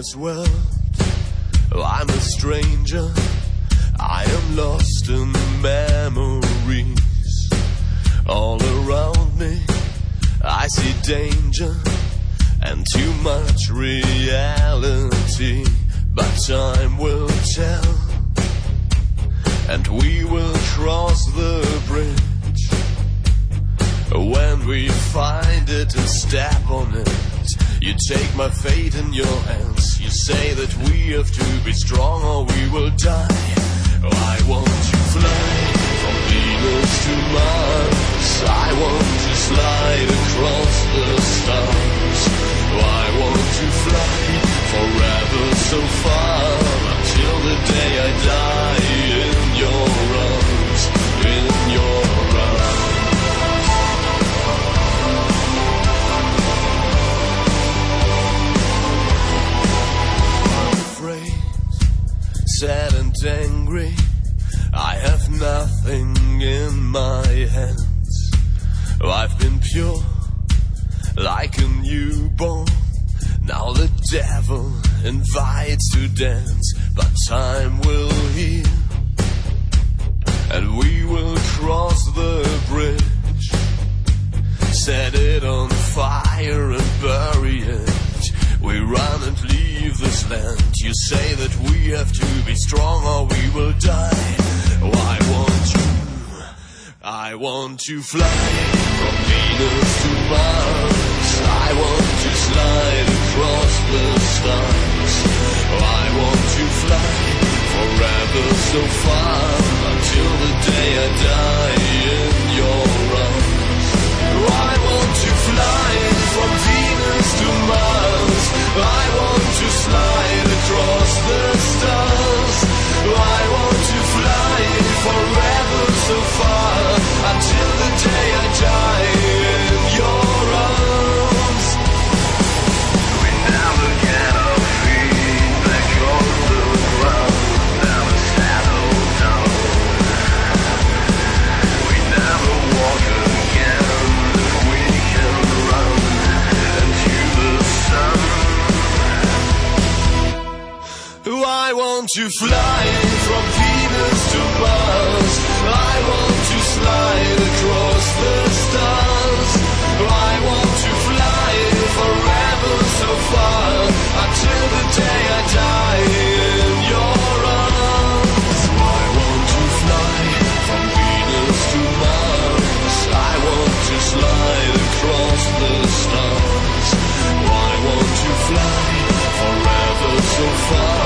this world. I'm a stranger, I am lost in memories. All around me I see danger and too much reality. But time will tell, and we will cross the bridge. When we find it and step on it, you take my fate in your hands. You say that we have to be strong or we will die. I want to fly from Venus to Mars. I want to slide across the stars. I want to fly forever so far, until the day I die in your arms, in your arms. Sad and angry, I have nothing in my hands. I've been pure like a newborn. Now the devil invites to dance. But time will heal, and we will cross the bridge. Set it on fire and bury it. We run and leave this land. You say that we have to be strong or we will die. Oh, I want to fly from Venus to Mars. I want to slide across the stars. Oh, I want to fly forever so far, until the day I die in your arms. Oh, I want to fly from Venus to Mars. I want to slide across the stars. I want to fly forever so far, until the day I die in your arms. We never get our feet back on the ground, never settle down. We never walk again if we can run into the sun. I want to fly from Venus to Mars. I want to slide across the stars. I want to fly forever so far, until the day I die in your arms. I want to fly from Venus to Mars. I want to slide across the stars. I want to fly forever so far,